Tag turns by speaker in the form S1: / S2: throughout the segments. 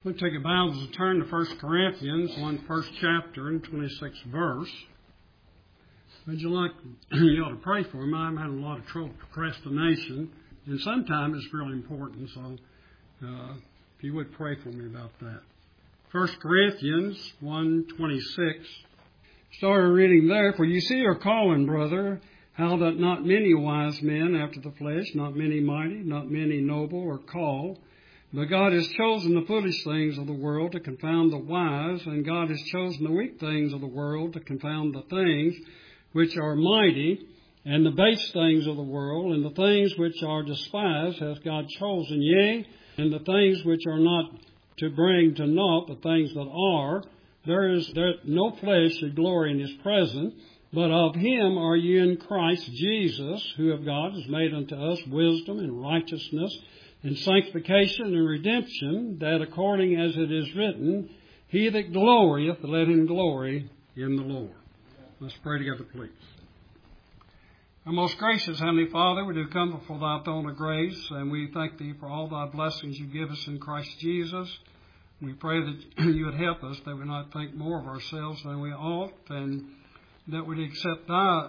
S1: We'll take your Bibles and turn to 1 Corinthians, first chapter and 26th verse. Would you ought to pray for me. I'm having a lot of trouble with procrastination, and sometimes it's really important, so if you would pray for me about that. 1 Corinthians 1:26. Started reading there. For you see your calling, brother, how that not many wise men after the flesh, not many mighty, not many noble are called. But God has chosen the foolish things of the world to confound the wise, and God has chosen the weak things of the world to confound the things which are mighty, and the base things of the world, and the things which are despised has God chosen, yea, and the things which are not, to bring to naught the things that are. There no flesh should glory in his presence, but of him are ye in Christ Jesus, who of God is made unto us wisdom and righteousness, and sanctification and redemption, that according as it is written, he that glorieth, let him glory in the Lord. Let's pray together, please. Our most gracious Heavenly Father, we do come before thy throne of grace, and we thank thee for all thy blessings you give us in Christ Jesus. We pray that you would help us, that we not think more of ourselves than we ought, and that we'd accept thy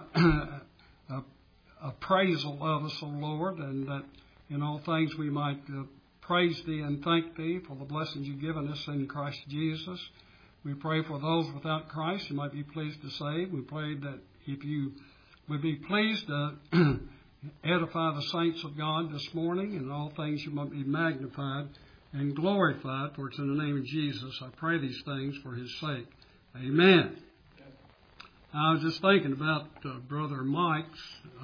S1: appraisal of us, O Lord, and that in all things we might praise thee and thank thee for the blessings you've given us in Christ Jesus. We pray for those without Christ you might be pleased to save. We pray that if you would be pleased to edify the saints of God this morning, in all things you might be magnified and glorified, for it's in the name of Jesus I pray these things for his sake. Amen. I was just thinking about Brother Mike's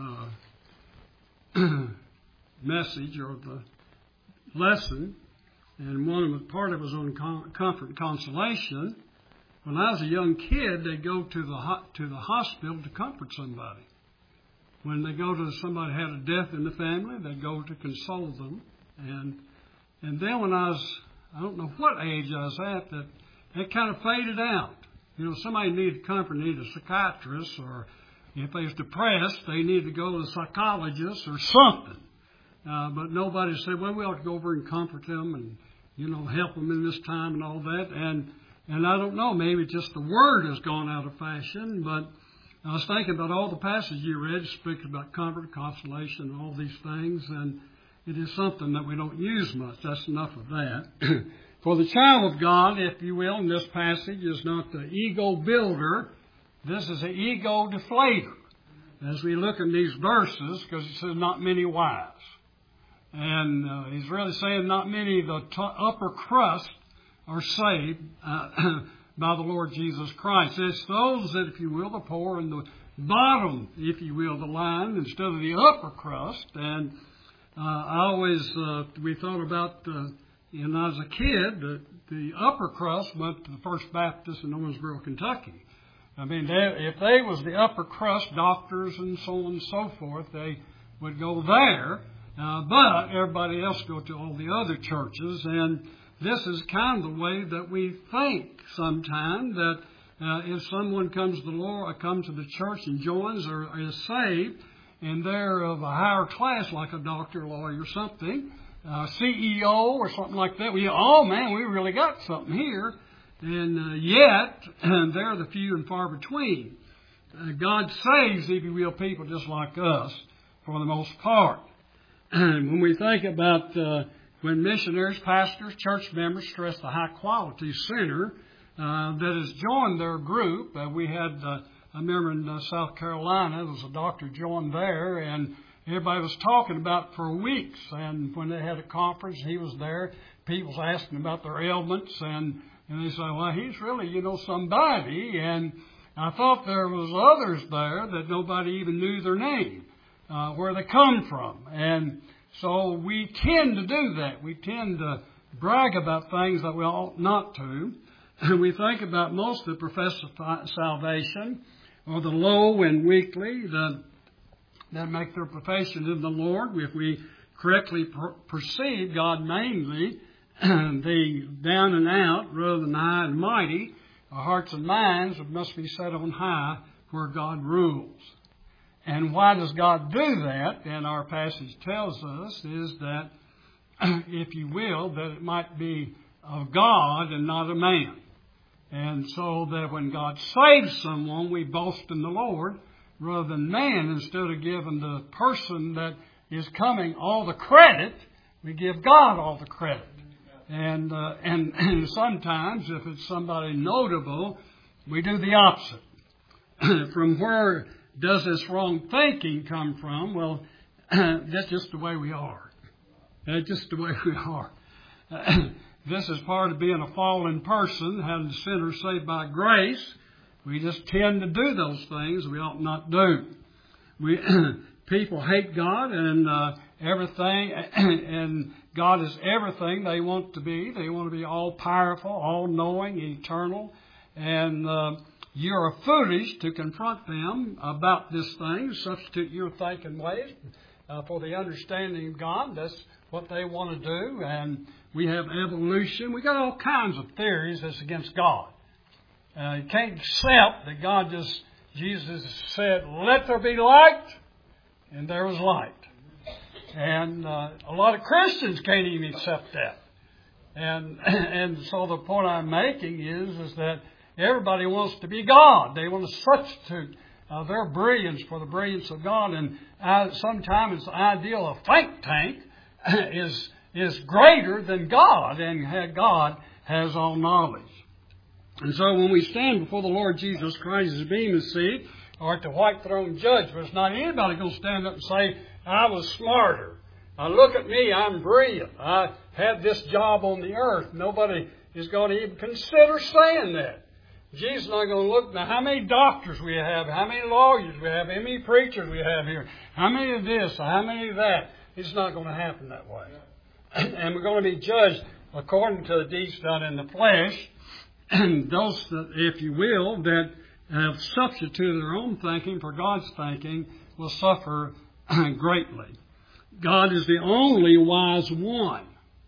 S1: message or the lesson, and part of it was on comfort and consolation. When I was a young kid, they'd go to the hospital to comfort somebody. When they go to somebody had a death in the family, they'd go to console them. And then when I don't know what age I was at, that kind of faded out. You know, somebody needed comfort, needed a psychiatrist, or if they was depressed, they needed to go to a psychologist or something. But nobody said, well, we ought to go over and comfort them and, help them in this time and all that. And I don't know, maybe just the word has gone out of fashion, but I was thinking about all the passages you read, speaking about comfort, consolation, and all these things, and it is something that we don't use much. That's enough of that. For the child of God, if you will, in this passage is not the ego builder. This is an ego deflator. As we look in these verses, because it says not many wise. And he's really saying not many of the upper crust are saved by the Lord Jesus Christ. It's those that, if you will, the poor in the bottom, if you will, the line instead of the upper crust. And we thought about, when I was a kid, the upper crust went to the First Baptist in Owensboro, Kentucky. I mean, if they was the upper crust, doctors and so on and so forth, they would go there. But everybody else go to all the other churches, and this is kind of the way that we think sometimes, that if someone comes to the church and joins or is saved, and they're of a higher class, like a doctor, lawyer, something, CEO or something like that, we really got something here, and yet they're the few and far between. God saves, if you will, people just like us for the most part. When we think about when missionaries, pastors, church members stress the high-quality sinner that has joined their group, we had, I remember in South Carolina, there was a doctor joined there, and everybody was talking about for weeks. And when they had a conference, he was there. People was asking about their ailments, and they said, well, he's really, somebody. And I thought there was others there that nobody even knew their name. Where they come from. And so we tend to do that. We tend to brag about things that we ought not to. And we think about most that profess salvation, or the low and weakly that make their profession in the Lord. If we correctly perceive God mainly, the down and out rather than high and mighty, our hearts and minds must be set on high where God rules. And why does God do that? And our passage tells us is that, if you will, that it might be of God and not of man. And so that when God saves someone, we boast in the Lord rather than man. Instead of giving the person that is coming all the credit, we give God all the credit. And sometimes, if it's somebody notable, we do the opposite. From where does this wrong thinking come from? Well, that's just the way we are. That's just the way we are. This is part of being a fallen person, having sinners saved by grace. We just tend to do those things we ought not do. People hate God and everything, and God is everything they want to be. They want to be all-powerful, all-knowing, eternal. And you are foolish to confront them about this thing. Substitute your thinking ways for the understanding of God. That's what they want to do. And we have evolution. We got all kinds of theories that's against God. You can't accept that Jesus said, "Let there be light," and there was light. And a lot of Christians can't even accept that. And so the point I'm making is that everybody wants to be God. They want to substitute their brilliance for the brilliance of God. And sometimes the ideal of think tank is greater than God, and God has all knowledge. And so when we stand before the Lord Jesus Christ as Bema seat, or at the white throne judgment, it's not anybody going to stand up and say, "I was smarter. Look at me, I'm brilliant. I had this job on the earth." Nobody is going to even consider saying that. Jesus is not going to look, now how many doctors we have, how many lawyers we have, how many preachers we have here, how many of this, how many of that. It's not going to happen that way. And we're going to be judged according to the deeds done in the flesh. And those, if you will, that have substituted their own thinking for God's thinking will suffer greatly. God is the only wise one.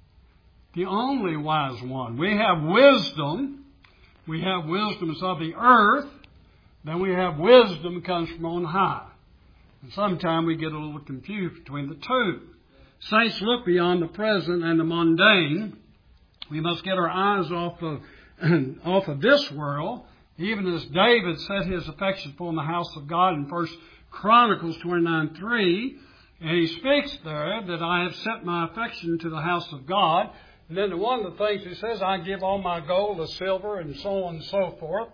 S1: The only wise one. We have wisdom. We have wisdom of the earth. Then we have wisdom that comes from on high. And sometimes we get a little confused between the two. Saints look beyond the present and the mundane. We must get our eyes off of this world. Even as David set his affection upon the house of God in 1 Chronicles 29:3, and he speaks there that I have set my affection to the house of God. And then one of the things he says, I give all my gold, the silver, and so on and so forth,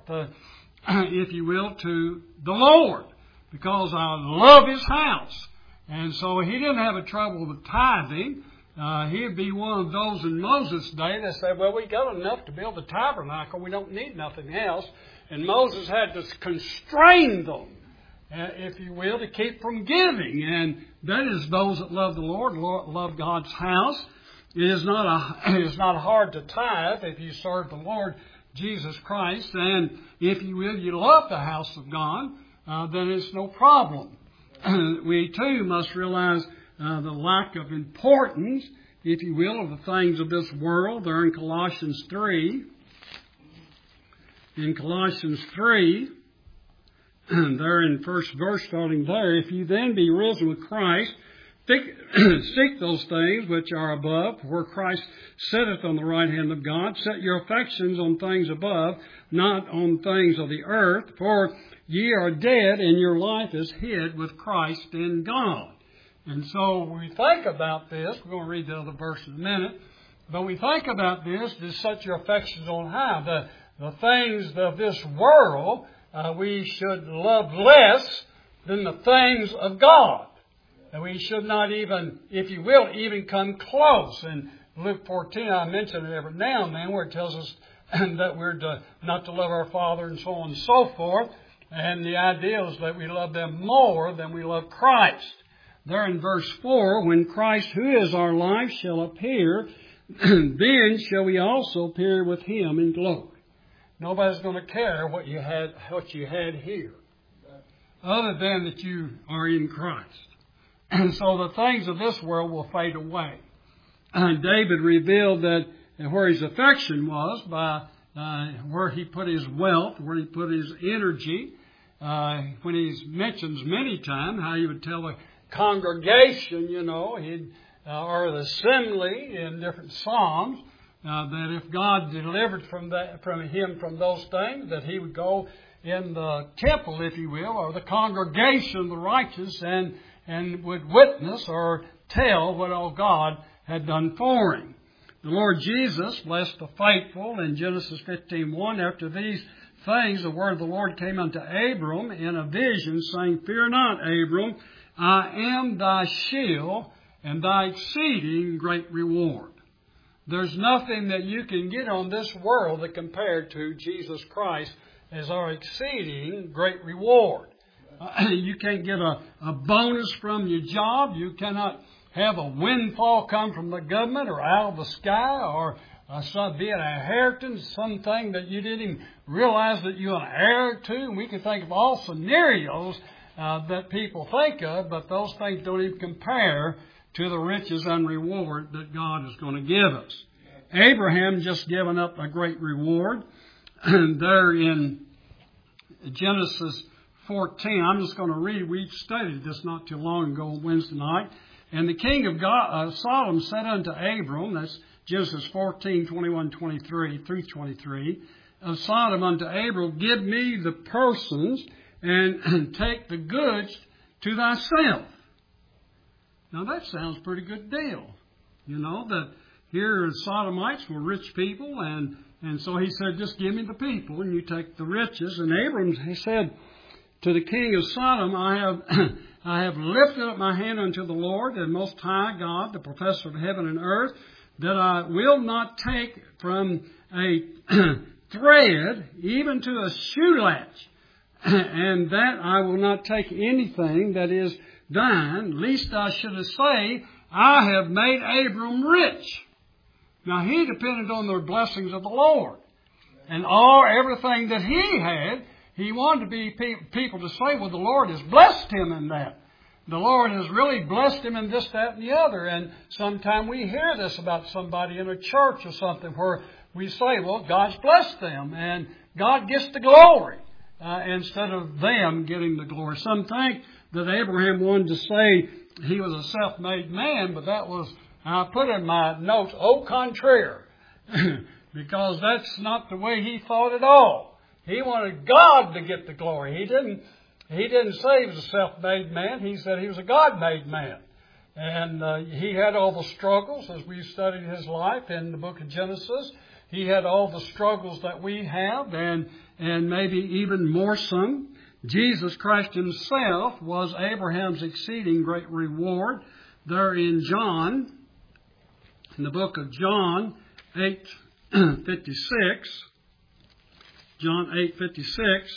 S1: if you will, to the Lord, because I love His house. And so he didn't have a trouble with tithing. He'd be one of those in Moses' day that said, well, we got enough to build a tabernacle. We don't need nothing else. And Moses had to constrain them, if you will, to keep from giving. And that is those that love the Lord, love God's house. It is not hard to tithe if you serve the Lord Jesus Christ. And if you will, you love the house of God, then it's no problem. We too must realize the lack of importance, if you will, of the things of this world. They're in Colossians 3. In Colossians 3, there in first verse starting there, if you then be risen with Christ, seek those things which are above, where Christ sitteth on the right hand of God. Set your affections on things above, not on things of the earth. For ye are dead, and your life is hid with Christ in God. And so when we think about this, we're going to read the other verse in a minute, but we think about this, to set your affections on high. The things of this world, we should love less than the things of God. And we should not even, if you will, even come close. In Luke 14, I mention it every now and then, where it tells us that we're not to love our Father and so on and so forth. And the idea is that we love them more than we love Christ. There in verse 4, when Christ, who is our life, shall appear, then shall we also appear with Him in glory. Nobody's going to care what you had here, other than that you are in Christ. And so the things of this world will fade away. And David revealed that where his affection was, by where he put his wealth, where he put his energy. When he mentions many times how he would tell the congregation, or the assembly in different psalms, that if God delivered from him from those things, that he would go in the temple, if you will, or the congregation of the righteous, and would witness or tell what all God had done for him. The Lord Jesus blessed the faithful in Genesis 15:1. After these things, the word of the Lord came unto Abram in a vision, saying, Fear not, Abram, I am thy shield and thy exceeding great reward. There's nothing that you can get on this world that compared to Jesus Christ as our exceeding great reward. You can't get a bonus from your job. You cannot have a windfall come from the government or out of the sky, or be an inheritance, something that you didn't even realize that you're an heir to. And we can think of all scenarios that people think of, but those things don't even compare to the riches and reward that God is going to give us. Abraham just given up a great reward. There in Genesis 14, I'm just going to read. We studied this not too long ago on Wednesday night. And the king of Sodom said unto Abram, that's Genesis 14, 21, 23 through 23, of Sodom unto Abram, give me the persons and take the goods to thyself. Now that sounds pretty good deal. You know, that here the Sodomites were rich people, and so he said, just give me the people and you take the riches. And Abram, he said to the king of Sodom, I have lifted up my hand unto the Lord, the Most High God, the Professor of heaven and earth, that I will not take from a thread even to a shoe latch, and that I will not take anything that is thine, lest I should say, I have made Abram rich. Now he depended on the blessings of the Lord, and everything that he had. He wanted to be people to say, well, the Lord has blessed him in that. The Lord has really blessed him in this, that, and the other. And sometimes we hear this about somebody in a church or something where we say, well, God's blessed them and God gets the glory instead of them getting the glory. Some think that Abraham wanted to say he was a self-made man, but that was, I put in my notes, au contraire, because that's not the way he thought at all. He wanted God to get the glory. He didn't say he was a self-made man. He said he was a God-made man. And he had all the struggles as we studied his life in the book of Genesis. He had all the struggles that we have and maybe even more some. Jesus Christ himself was Abraham's exceeding great reward. There in John, in the book of John 8:56, John 8:56,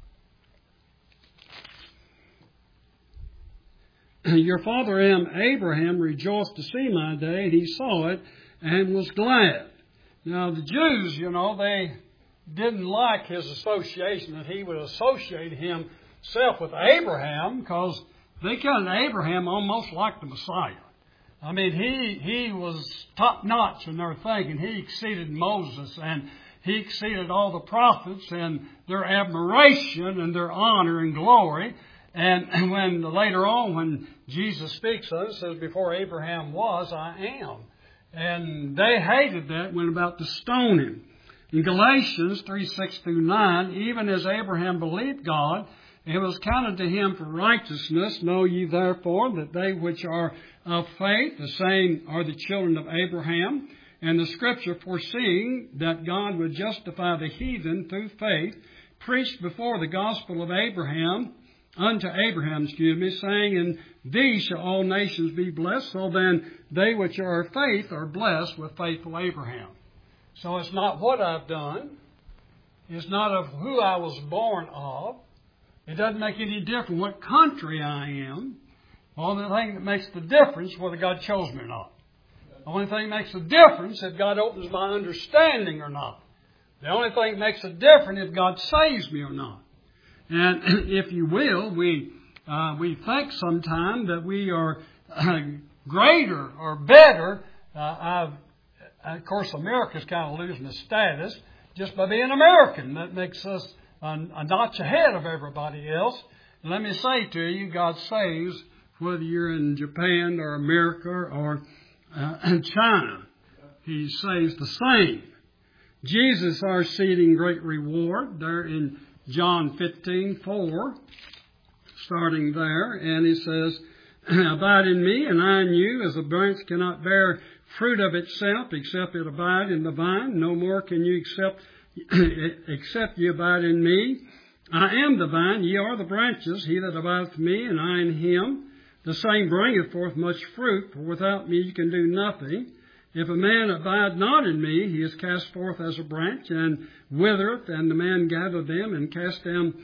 S1: your father Abraham rejoiced to see my day, and he saw it and was glad. Now the Jews, they didn't like his association, that he would associate himself with Abraham, because they counted Abraham almost like the Messiah. I mean, he was top notch in their thinking. He exceeded Moses, and he exceeded all the prophets in their admiration and their honor and glory. And when later on, when Jesus speaks of it, says, before Abraham was, I am. And they hated that, went about to stone him. In Galatians 3:6-9, even as Abraham believed God, it was counted to him for righteousness. Know ye therefore that they which are of faith, the same are the children of Abraham. And the Scripture, foreseeing that God would justify the heathen through faith, preached before the gospel of Abraham, unto Abraham, saying, in thee shall all nations be blessed. So then they which are of faith are blessed with faithful Abraham. So it's not what I've done. It's not of who I was born of. It doesn't make any difference what country I am. The only thing that makes the difference is whether God chose me or not. The only thing that makes a difference is if God opens my understanding or not. The only thing that makes a difference is if God saves me or not. And if you will, we think sometimes that we are greater or better. Of course, America's kind of losing its status just by being American. That makes us a notch ahead of everybody else. And let me say to you, God saves whether you're in Japan or America or China. he says the same. Jesus, our exceeding great reward, there in John 15:4, starting there, and he says, abide in me, and I in you, as a branch cannot bear fruit of itself, except it abide in the vine. No more can you except you abide in me. I am the vine, ye are the branches. He that abideth in me, and I in him, the same bringeth forth much fruit, for without me you can do nothing. If a man abide not in me, he is cast forth as a branch, and withereth, and the man gathereth them, and cast them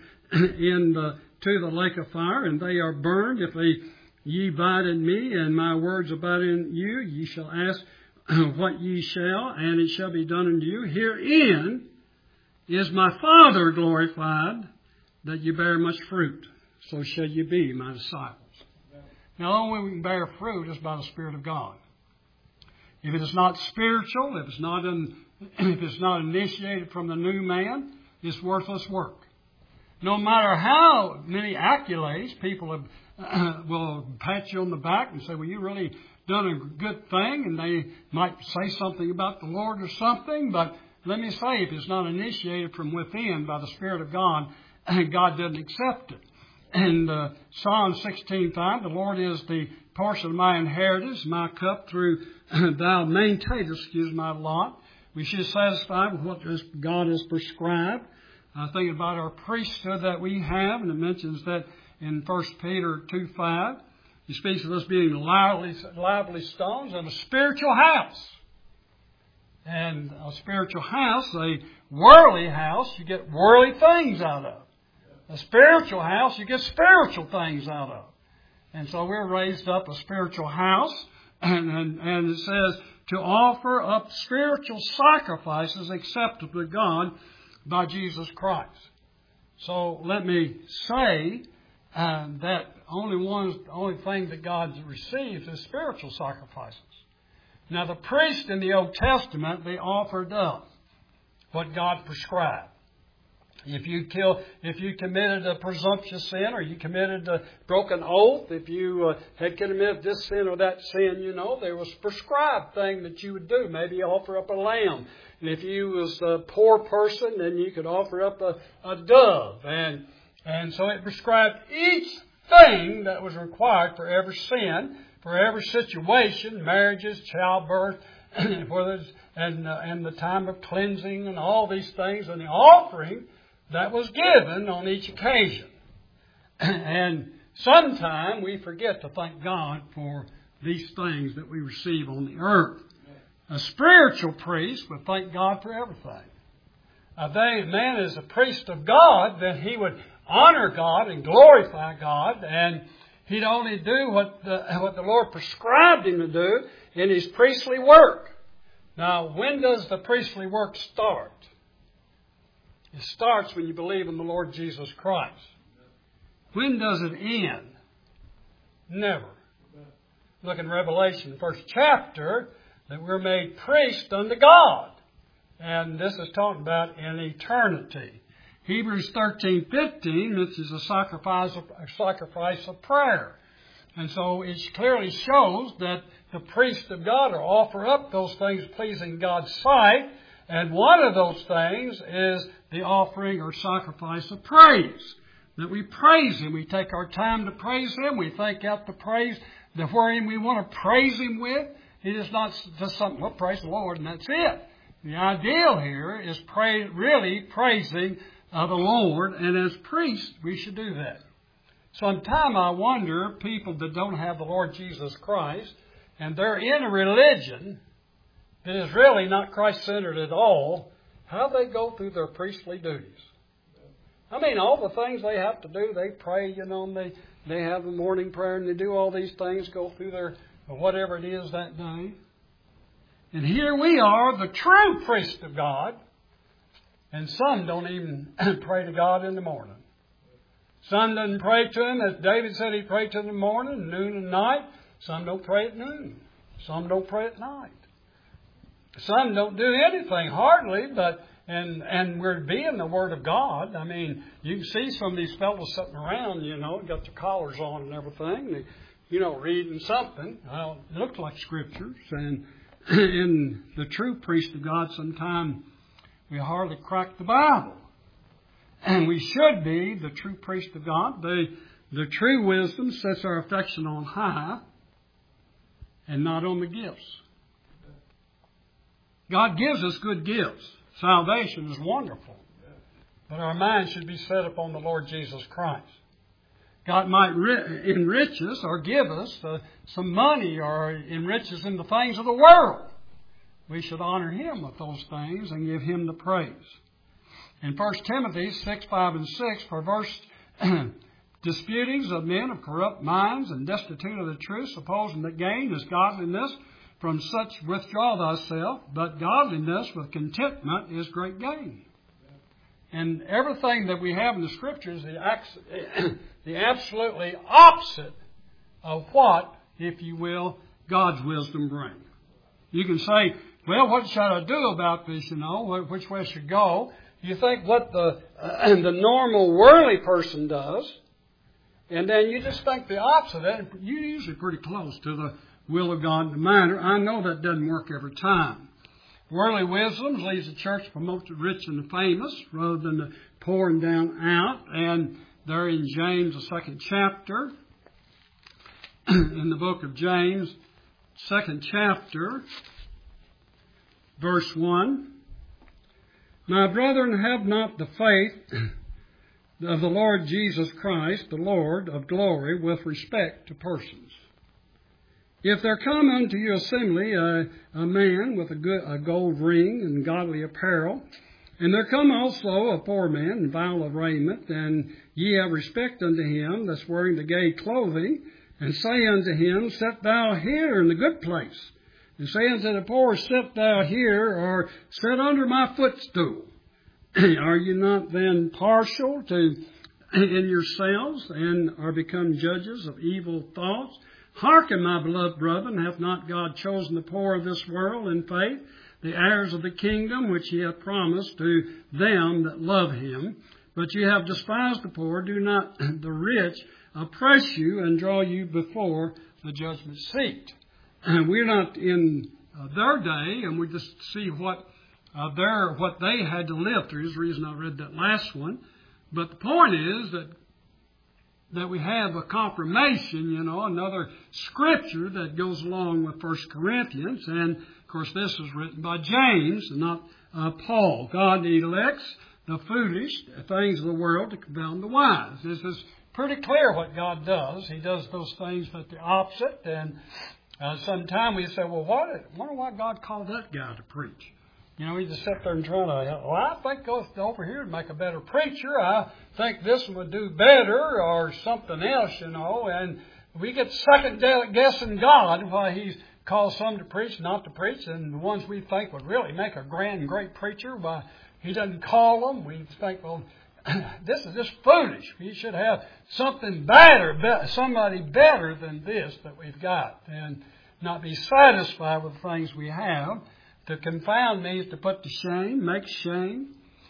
S1: to the lake of fire, and they are burned. If ye abide in me, and my words abide in you, ye shall ask what ye shall, and it shall be done unto you. Herein is my Father glorified, that you bear much fruit. So shall you be my disciples. Now, the only way we can bear fruit is by the Spirit of God. If it is not spiritual, if it's not initiated from the new man, it's worthless work. No matter how many accolades people will pat you on the back and say, well, you really done a good thing, and they might say something about the Lord or something, but let me say, if it's not initiated from within by the Spirit of God, God doesn't accept it. And Psalm 16:5, the Lord is the portion of my inheritance, my cup through thou maintainest, my lot. We should satisfy with what God has prescribed. I think about our priesthood that we have, and it mentions that in 1 Peter 2:5. He speaks of us being lively stones in a spiritual house. And a spiritual house, a worldly house, you get worldly things out of. A spiritual house, you get spiritual things out of. And so we're raised up a spiritual house, and it says to offer up spiritual sacrifices acceptable to God by Jesus Christ. So let me say that only thing that God receives is spiritual sacrifices. Now the priests in the Old Testament, they offered up what God prescribed. If you committed a presumptuous sin, or you committed a broken oath, if you had committed this sin or that sin, there was a prescribed thing that you would do. Maybe you offer up a lamb. And if you was a poor person, then you could offer up a dove. And so it prescribed each thing that was required for every sin, for every situation, marriages, childbirth, and the time of cleansing and all these things, and the offering that was given on each occasion. And sometimes we forget to thank God for these things that we receive on the earth. A spiritual priest would thank God for everything. A man is a priest of God, then he would honor God and glorify God, and he'd only do what the Lord prescribed him to do in his priestly work. Now, when does the priestly work start? It starts when you believe in the Lord Jesus Christ. When does it end? Never. Look in Revelation, the first chapter, that we're made priests unto God. And this is talking about in eternity. Hebrews 13:15 mentions a sacrifice of prayer. And so it clearly shows that the priests of God are offer up those things pleasing God's sight. And one of those things is the offering or sacrifice of praise. That we praise Him. We take our time to praise Him. We think out the praise that wherein we want to praise Him with. It is not just something, well, praise the Lord, and that's it. The ideal here is really praising the Lord, and as priests, we should do that. Sometimes I wonder, people that don't have the Lord Jesus Christ, and they're in a religion that is really not Christ-centered at all, how they go through their priestly duties. I mean, all the things they have to do, they pray, and they have the morning prayer, and they do all these things, go through their whatever it is that day. And here we are, the true priest of God, and some don't even pray to God in the morning. Some doesn't pray to Him, as David said he prayed to Him in the morning, noon and night. Some don't pray at noon. Some don't pray at night. Some don't do anything, hardly, and we're being the Word of God. I mean, you can see some of these fellows sitting around, got their collars on and everything, reading something. Well, it looks like Scriptures, and in the true priest of God, sometimes we hardly crack the Bible. And we should be the true priest of God. The true wisdom sets our affection on high and not on the gifts. God gives us good gifts. Salvation is wonderful. But our mind should be set upon the Lord Jesus Christ. God might enrich us or give us some money or enrich us in the things of the world. We should honor Him with those things and give Him the praise. In 1 Timothy 6, 5, and 6, perverse disputings of men of corrupt minds and destitute of the truth, supposing that gain is godliness, from such withdraw thyself, but godliness with contentment is great gain. And everything that we have in the Scriptures is the absolutely opposite of what, if you will, God's wisdom brings. You can say, well, what should I do about this, which way I should go? You think what the normal worldly person does, and then you just think the opposite. And you're usually pretty close to the will of God in the matter. I know that doesn't work every time. Worldly wisdom leads the church to promote the rich and the famous rather than the poor and down out. And there in James, the 2nd chapter, in the book of James, 2nd chapter, verse 1. My brethren, have not the faith of the Lord Jesus Christ, the Lord of glory, with respect to persons. If there come unto you assembly a man with a gold ring and godly apparel, and there come also a poor man in vile of raiment, and ye have respect unto him that's wearing the gay clothing, and say unto him, sit thou here in the good place, and say unto the poor, sit thou here, or sit under my footstool. Are you not then partial in yourselves, and are become judges of evil thoughts? Hearken, my beloved brethren, hath not God chosen the poor of this world in faith, the heirs of the kingdom which He hath promised to them that love Him? But ye have despised the poor. Do not the rich oppress you and draw you before the judgment seat? And we're not in their day, and we just see what they had to live through. Is the reason I read that last one. But the point is that we have a confirmation, another scripture that goes along with 1 Corinthians. And, of course, this is written by James and not Paul. God elects the foolish things of the world to confound the wise. This is pretty clear what God does. He does those things at the opposite. And sometimes we say, well, wonder why God called that guy to preach. We just sit there and try to, I think go over here and make a better preacher. I think this one would do better or something else, and we get second guessing God why He calls some to preach, not to preach, and the ones we think would really make a grand, great preacher, why He doesn't call them. We think, well, this is just foolish. We should have something better, somebody better than this that we've got, and not be satisfied with the things we have. To confound means to put to shame, make shame.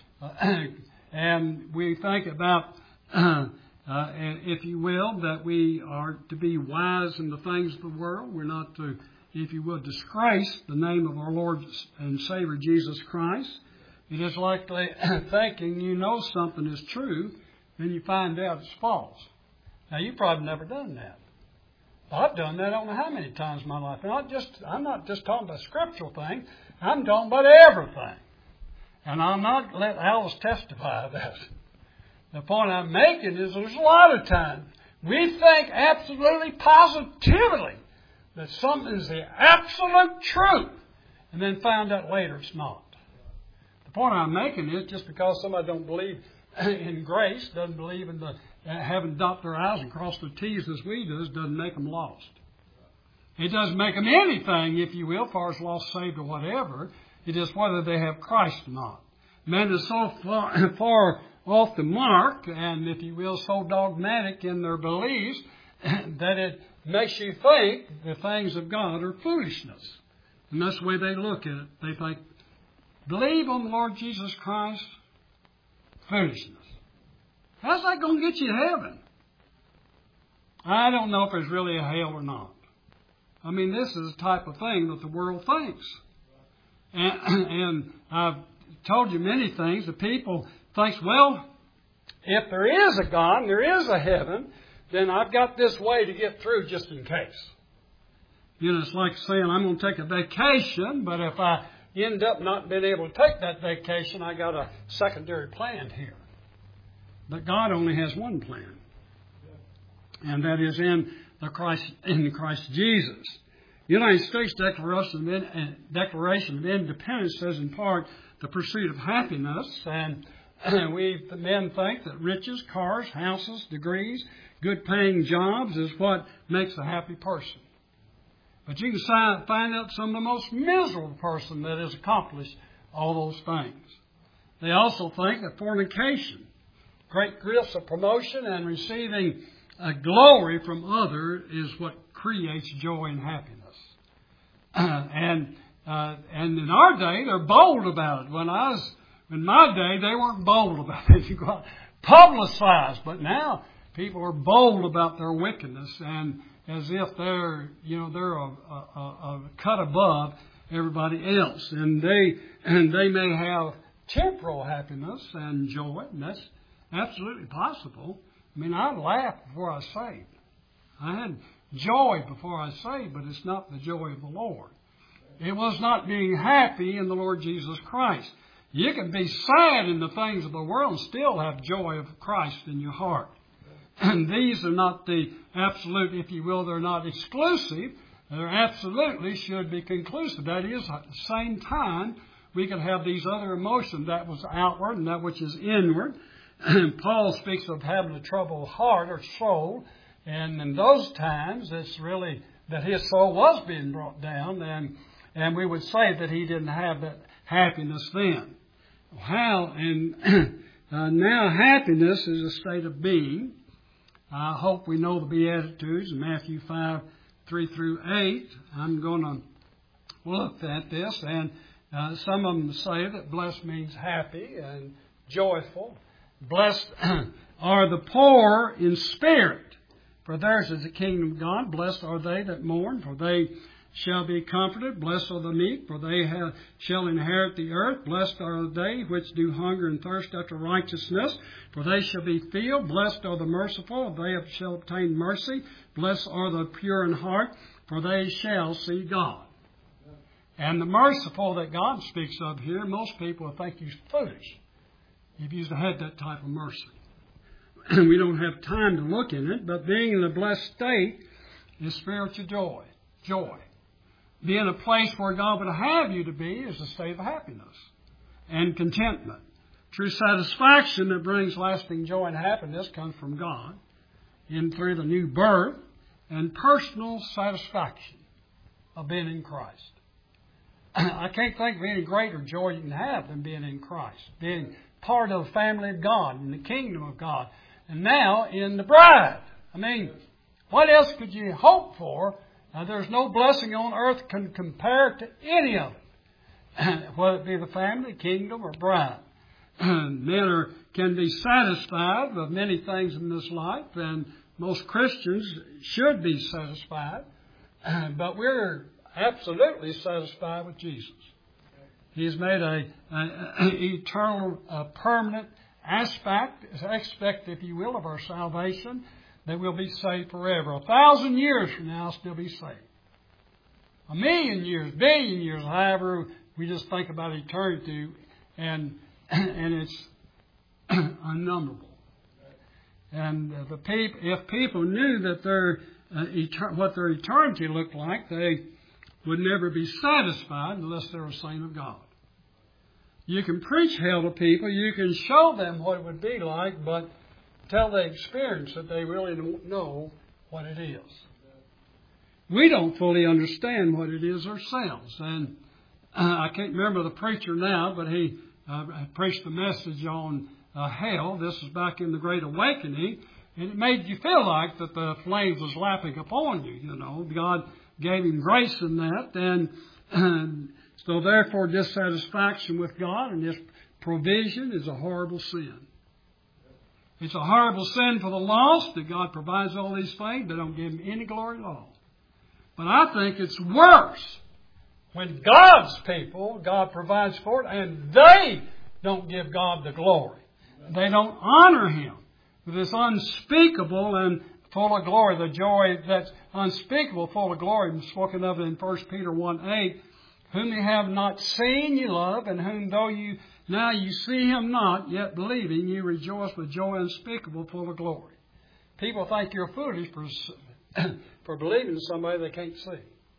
S1: And we think about, if you will, that we are to be wise in the things of the world. We're not to, if you will, disgrace the name of our Lord and Savior Jesus Christ. It is like thinking something is true, then you find out it's false. Now, you've probably never done that. I've done that I don't know how many times in my life. And I'm not just talking about scriptural things. I'm talking about everything. And I'll not let Alice testify that. The point I'm making is there's a lot of times we think absolutely positively that something is the absolute truth and then find out later it's not. The point I'm making is just because somebody don't believe in grace, doesn't believe in the having dot their I's and cross their T's as we do, doesn't make them lost. It doesn't make them anything, if you will, as far as lost, saved, or whatever. It is whether they have Christ or not. Men are so far off the mark, and if you will, so dogmatic in their beliefs, that it makes you think the things of God are foolishness. And that's the way they look at it. They think, believe on the Lord Jesus Christ, foolishness. How's that going to get you to heaven? I don't know if there's really a hell or not. I mean, this is the type of thing that the world thinks. And I've told you many things. The people thinks, well, if there is a God and there is a heaven, then I've got this way to get through just in case. You know, it's like saying I'm going to take a vacation, but if I end up not being able to take that vacation, I got a secondary plan here. But God only has one plan, and that is in Christ Jesus. The United States Declaration of Independence says in part the pursuit of happiness, and the men think that riches, cars, houses, degrees, good-paying jobs is what makes a happy person. But you can find out some of the most miserable person that has accomplished all those things. They also think that fornication, great gifts of promotion, and receiving glory from others is what creates joy and happiness. And in our day, they're bold about it. In my day, they weren't bold about it. You got publicized, but now people are bold about their wickedness, and as if they're a cut above everybody else, and they may have temporal happiness and joy, and that's absolutely possible. I mean, I laughed before I saved. I had joy before I saved, but it's not the joy of the Lord. It was not being happy in the Lord Jesus Christ. You can be sad in the things of the world and still have joy of Christ in your heart. And these are not the absolute, if you will, they're not exclusive. They absolutely should be conclusive. That is, at the same time, we can have these other emotions, that was outward and that which is inward. And Paul speaks of having a troubled heart or soul. And in those times, it's really that his soul was being brought down. And we would say that he didn't have that happiness then. How? And now happiness is a state of being. I hope we know the Beatitudes in Matthew 5, 3 through 8. I'm going to look at this. And some of them say that blessed means happy and joyful. Blessed are the poor in spirit, for theirs is the kingdom of God. Blessed are they that mourn, for they shall be comforted. Blessed are the meek, for they shall inherit the earth. Blessed are they which do hunger and thirst after righteousness, for they shall be filled. Blessed are the merciful, they shall obtain mercy. Blessed are the pure in heart, for they shall see God. And the merciful that God speaks of here, most people think he's foolish if you had that type of mercy. We don't have time to look in it, but being in a blessed state is spiritual joy. Joy. Being in a place where God would have you to be is a state of happiness and contentment. True satisfaction that brings lasting joy and happiness comes from God through the new birth and personal satisfaction of being in Christ. I can't think of any greater joy you can have than being in Christ, being part of the family of God, in the kingdom of God, and now in the bride. I mean, what else could you hope for? There's no blessing on earth can compare to any of it, whether it be the family, kingdom, or bride. Men can be satisfied with many things in this life, and most Christians should be satisfied, but we're absolutely satisfied with Jesus. He's made an eternal, permanent aspect, if you will, of our salvation, that we'll be saved forever. 1,000 years from now, I'll still be saved. 1,000,000 years, billion years, however we just think about eternity, and it's unnumberable. And if people knew that what their eternity looked like, they would never be satisfied unless they were a saint of God. You can preach hell to people, you can show them what it would be like, but until they experience it, they really don't know what it is. We don't fully understand what it is ourselves. And I can't remember the preacher now, but he preached a message on hell. This was back in the Great Awakening. And it made you feel like that the flames was lapping upon you, you know. God gave him grace in that. And so therefore dissatisfaction with God and His provision is a horrible sin. It's a horrible sin for the lost that God provides all these things. They don't give Him any glory at all. But I think it's worse when God's people, God provides for it, and they don't give God the glory. They don't honor Him with this unspeakable and full of glory. The joy that's unspeakable, full of glory, spoken of in 1 Peter 1:8, whom you have not seen you love, and whom though you now you see Him not, yet believing, you rejoice with joy unspeakable, full of glory. People think you're foolish for believing in somebody they can't see.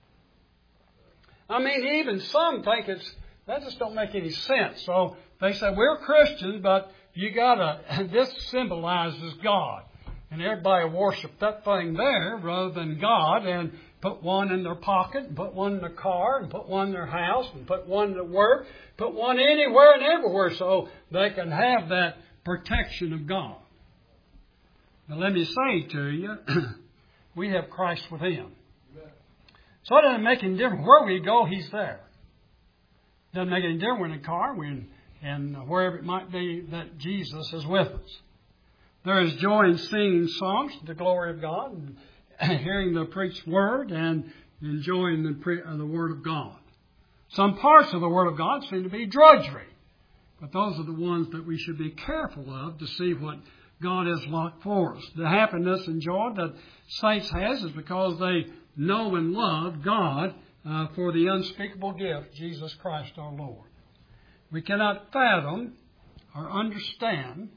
S1: I mean, even some think that just don't make any sense. So they say, we're Christians, but this symbolizes God. And everybody worship that thing there rather than God, and put one in their pocket, and put one in their car, and put one in their house, and put one at work, put one anywhere and everywhere so they can have that protection of God. Now let me say to you, we have Christ within. So it doesn't make any difference where we go, He's there. Doesn't make any difference in a car, and wherever it might be that Jesus is with us. There is joy in singing songs to the glory of God, and hearing the preached word, and enjoying the word of God. Some parts of the word of God seem to be drudgery, but those are the ones that we should be careful of to see what God has locked for us. The happiness and joy that saints has is because they know and love God for the unspeakable gift, Jesus Christ our Lord. We cannot fathom or understand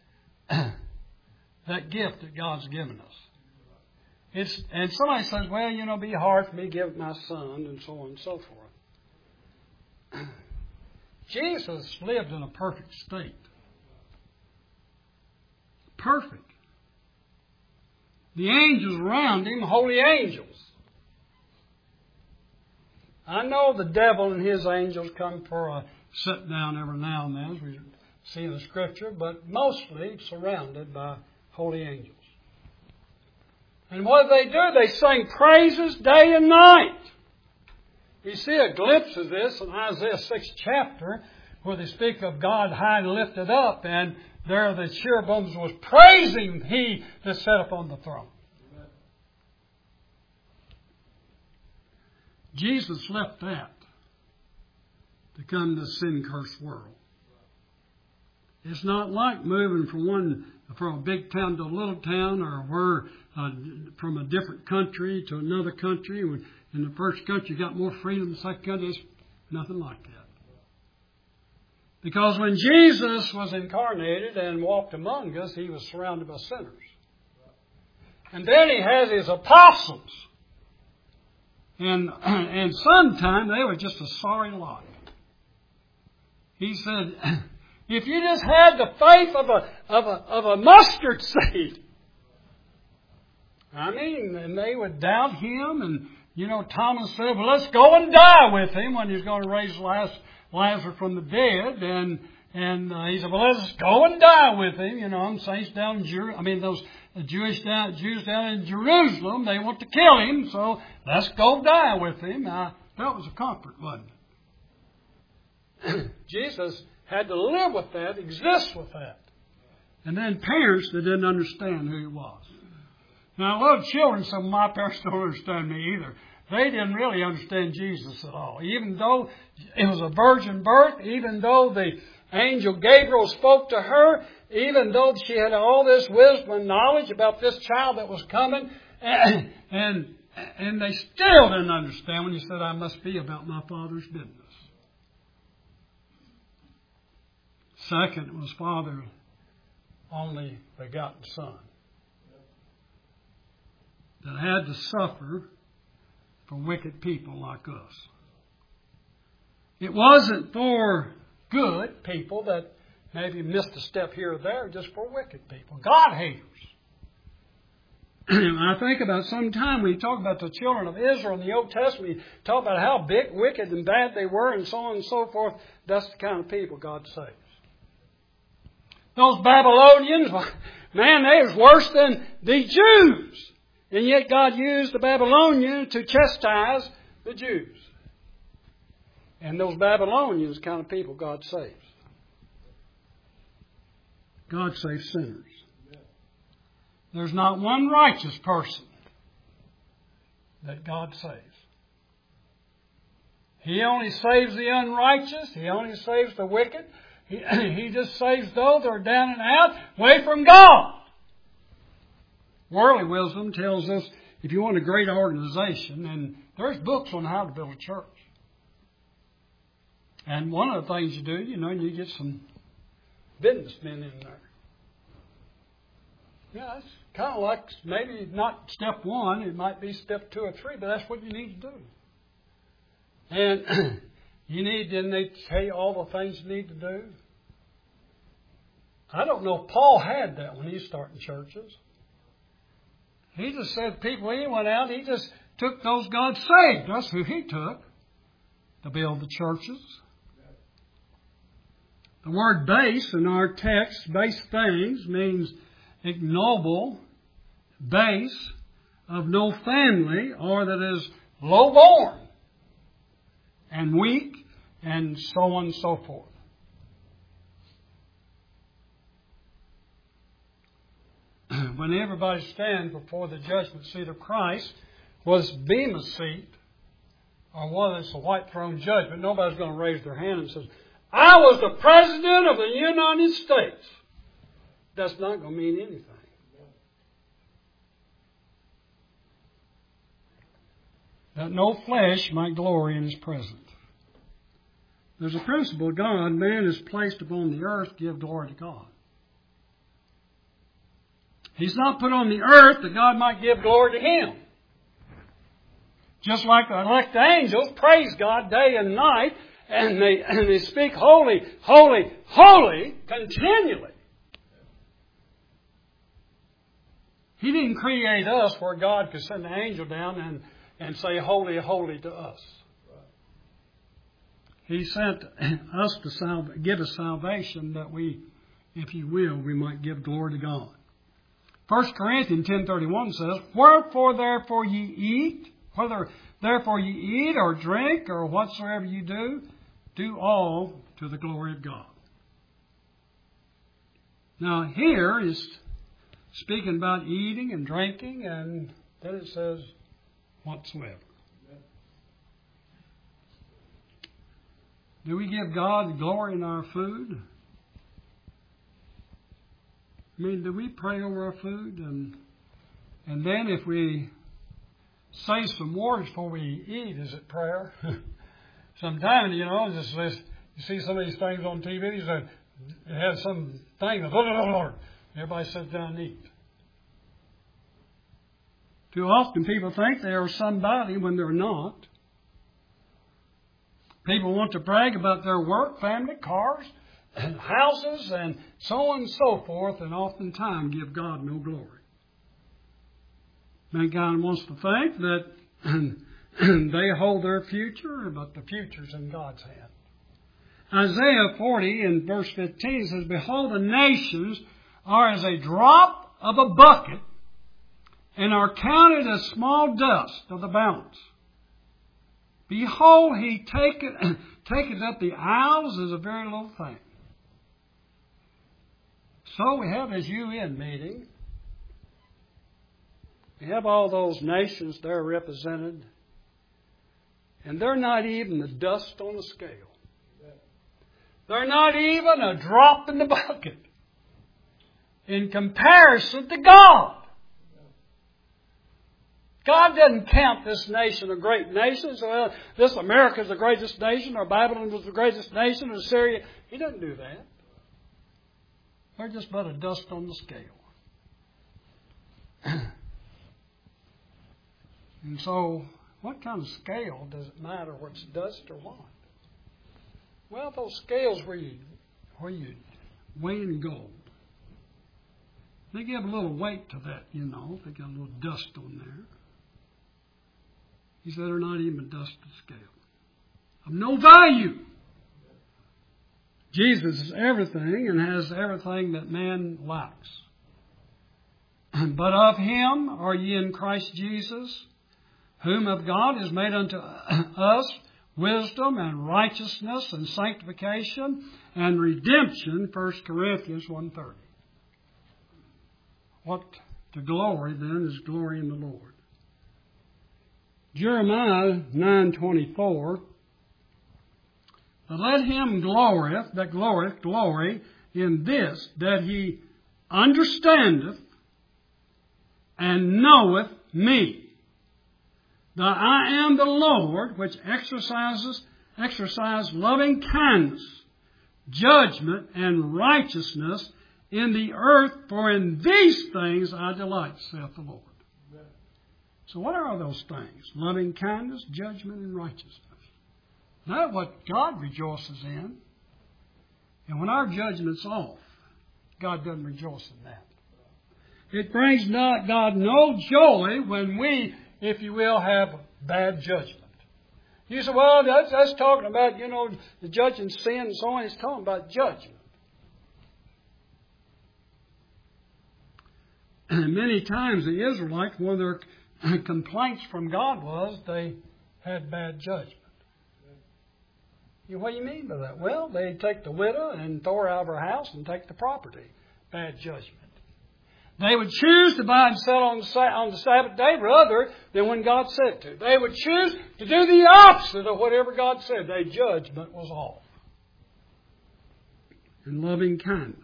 S1: that gift that God's given us. And somebody says, well, it'd be hard for me to give my son, and so on and so forth. Jesus lived in a perfect state. Perfect. The angels around Him, holy angels. I know the devil and his angels come for a sit down every now and then, as we see in the Scripture, but mostly surrounded by holy angels. And what do? They sing praises day and night. We see a glimpse of this in Isaiah 6th chapter, where they speak of God high and lifted up, and there the cherubims was praising He that sat upon the throne. Jesus left that to come to the sin-cursed world. It's not like moving from a big town to a little town, or from a different country to another country. In the first country, you got more freedom. In the second country, it's nothing like that. Because when Jesus was incarnated and walked among us, He was surrounded by sinners. And then He has His apostles. And sometime they were just a sorry lot. He said, if you just had the faith of a mustard seed. And they would doubt Him. And, Thomas said, well, let's go and die with Him when He's going to raise Lazarus from the dead. And he said, well, let's go and die with Him. Saints down in those Jews down in Jerusalem, they want to kill Him, so let's go die with Him. Now, that was a comfort, wasn't it? Jesus had to live with that, exist with that. And then parents that didn't understand who He was. Now, I love children, some of my parents don't understand me either. They didn't really understand Jesus at all. Even though it was a virgin birth, even though the angel Gabriel spoke to her, even though she had all this wisdom and knowledge about this child that was coming, and they still didn't understand when He said, I must be about my Father's business. Second was Father only begotten Son that had to suffer for wicked people like us. It wasn't for good people that maybe missed a step here or there, just for wicked people. God haters. I think about sometime we talk about the children of Israel in the Old Testament, we talk about how big, wicked, and bad they were, and so on and so forth. That's the kind of people God saves. Those Babylonians, man, they was worse than the Jews. And yet God used the Babylonians to chastise the Jews. And those Babylonians, the kind of people God saves. God saves sinners. There's not one righteous person. that God saves. He only saves the unrighteous. He only saves the wicked. He just saves those that are down and out, away from God. Worldly wisdom tells us if you want a great organization, and there's books on how to build a church. And one of the things you do, you get some businessmen in there. Yeah, it's kind of like maybe not step 1, it might be step 2 or 3, but that's what you need to do. And didn't they tell you all the things you need to do? I don't know if Paul had that when he was starting churches. He just said people, he went out, he just took those God saved. That's who he took to build the churches. The word base in our text, base things, means ignoble, base, of no family, or that is low-born, and weak, and so on and so forth. When everybody stands before the judgment seat of Christ, whether it's Bema seat or whether it's a white throne judgment, nobody's going to raise their hand and say, I was the President of the United States. That's not going to mean anything. That no flesh might glory in His presence. There's a principle of God, man is placed upon the earth to give glory to God. He's not put on the earth that God might give glory to Him. Just like the elect angels praise God day and night, and they speak holy, holy, holy continually. He didn't create us where God could send an angel down and say holy, holy to us. He sent us to give us salvation that we, if you will, we might give glory to God. 1 Corinthians 10:31 says, Wherefore therefore ye eat, whether therefore ye eat or drink or whatsoever you do all to the glory of God. Now here is speaking about eating and drinking, and then it says whatsoever. Do we give God glory in our food? I mean, do we pray over our food? And then if we say some words before we eat, is it prayer? Sometimes, just you see some of these things on TV, it has some thing, everybody sits down and eats. Too often people think they are somebody when they're not. People want to brag about their work, family, cars, and houses, and so on and so forth, and oftentimes give God no glory. Mankind wants to think that they hold their future, but the future's in God's hand. Isaiah 40 in verse 15 says, Behold, the nations are as a drop of a bucket, and are counted as small dust of the balance. Behold, He taketh up the isles as a very little thing. So we have this UN meeting. We have all those nations there represented. And they're not even the dust on the scale. They're not even a drop in the bucket in comparison to God. God doesn't count this nation a great nation. So, this America is the greatest nation, or Babylon was the greatest nation, or Syria. He doesn't do that. They're just but a dust on the scale. And so, what kind of scale does it matter what's dust or what? Well, those scales where you weigh in gold, they give a little weight to that, They got a little dust on there. He said they're not even a dust to scale. Of no value. Jesus is everything and has everything that man lacks. But of Him are ye in Christ Jesus, whom of God is made unto us wisdom and righteousness and sanctification and redemption, 1 Corinthians 1:30. What to glory then is glory in the Lord. Jeremiah 9:24. But let him glory in this, that he understandeth and knoweth me, that I am the Lord, which exercise loving kindness, judgment, and righteousness in the earth, for in these things I delight, saith the Lord. Amen. So what are those things? Loving kindness, judgment, and righteousness. That's what God rejoices in. And when our judgment's off, God doesn't rejoice in that. It brings God no joy when we, if you will, have bad judgment. You say, well, that's talking about, the judging sin and so on. It's talking about judgment. And many times the Israelites, one of their complaints from God was they had bad judgment. What do you mean by that? Well, they take the widow and throw her out of her house and take the property. Bad judgment. They would choose to buy and sell on the Sabbath day rather than when God said to. They would choose to do the opposite of whatever God said. Their judgment was off. And loving kindness.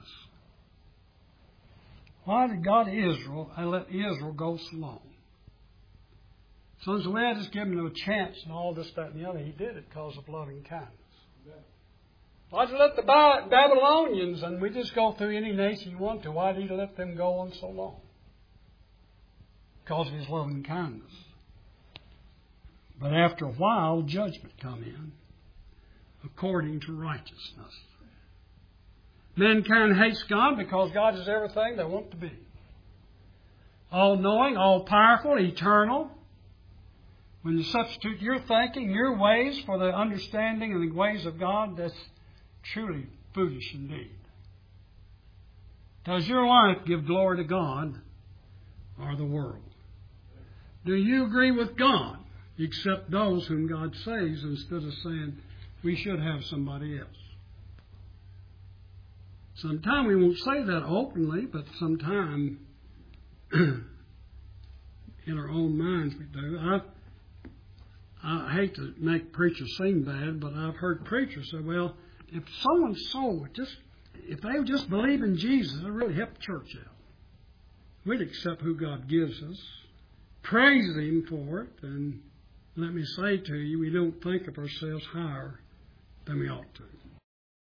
S1: Why did God let Israel go so long? Some say, well, just give them a chance and all this, that, and the other. He did it because of loving kindness. Why did he let the Babylonians, and we just go through any nation you want to, why did he let them go on so long? Because of his loving kindness. But after a while, judgment come in, according to righteousness. Mankind hates God because God is everything they want to be. All-knowing, all-powerful, eternal. When you substitute your thinking, your ways for the understanding and the ways of God, that's truly foolish indeed. Does your life give glory to God or the world? Do you agree with God, except those whom God saves, instead of saying we should have somebody else? Sometimes we won't say that openly, but sometimes in our own minds we do. I hate to make preachers seem bad, but I've heard preachers say, well, if someone's soul would if they would just believe in Jesus, it would really help the church out. We'd accept who God gives us, praise Him for it, and let me say to you, we don't think of ourselves higher than we ought to.